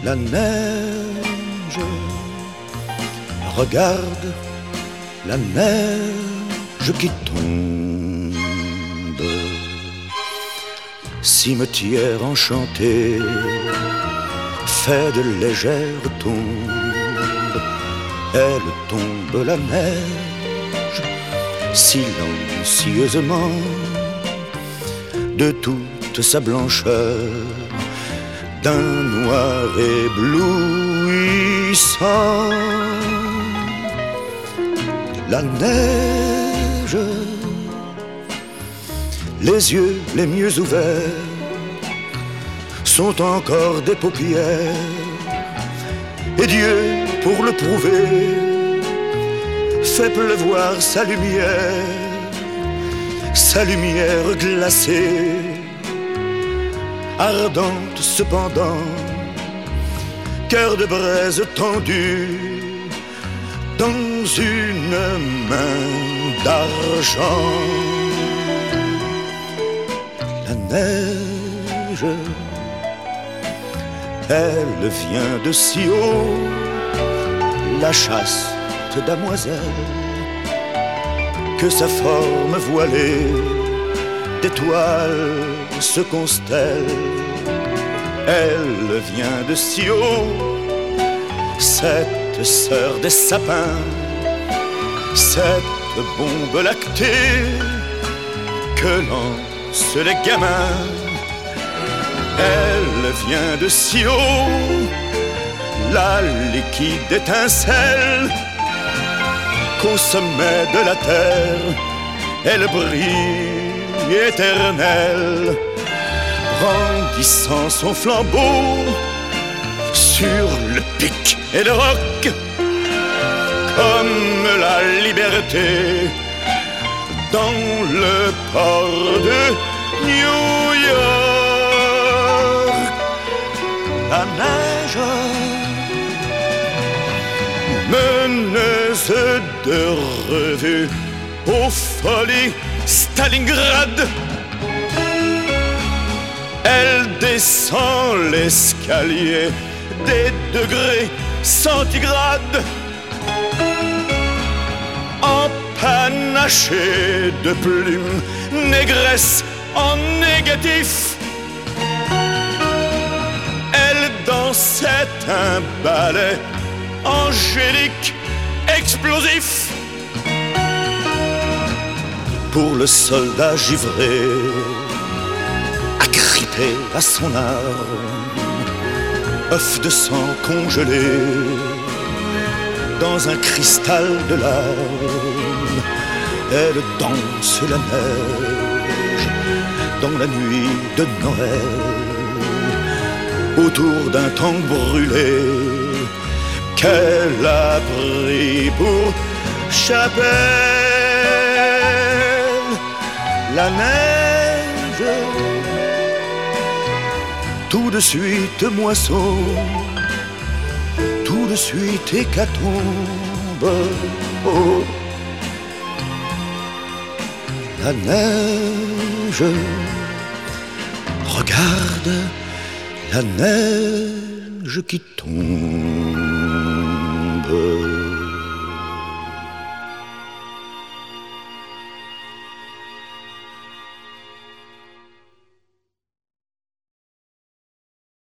la neige, regarde la neige qui tombe. Cimetière enchanté, fait de légères tombes, elle tombe la neige, silencieusement, de toute sa blancheur, d'un noir éblouissant. La neige, les yeux les mieux ouverts, sont encore des paupières, et Dieu, pour le prouver, fait pleuvoir sa lumière glacée, ardente cependant, cœur de braise tendu dans une main d'argent. La neige, elle vient de si haut, la chaste damoiselle, que sa forme voilée d'étoiles se constelle. Elle vient de si haut, cette sœur des sapins, cette bombe lactée que lancent les gamins. Elle vient de si haut, la liquide étincelle, qu'au sommet de la terre, elle brille éternelle, brandissant son flambeau sur le pic et le roc, comme la liberté dans le port de New York. La neige, meneuse de revue aux folies Stalingrad, elle descend l'escalier des degrés centigrades, empanachée de plumes, négresse en négatif. Elle dansait un ballet angélique, explosif. Pour le soldat givré, agrippé à son arme, œuf de sang congelé dans un cristal de larmes, elle danse la neige dans la nuit de Noël, autour d'un tank brûlé qu'elle a pris pour chapelle. La neige, tout de suite moisson, tout de suite hécatombe. Oh, la neige, regarde la neige qui tombe.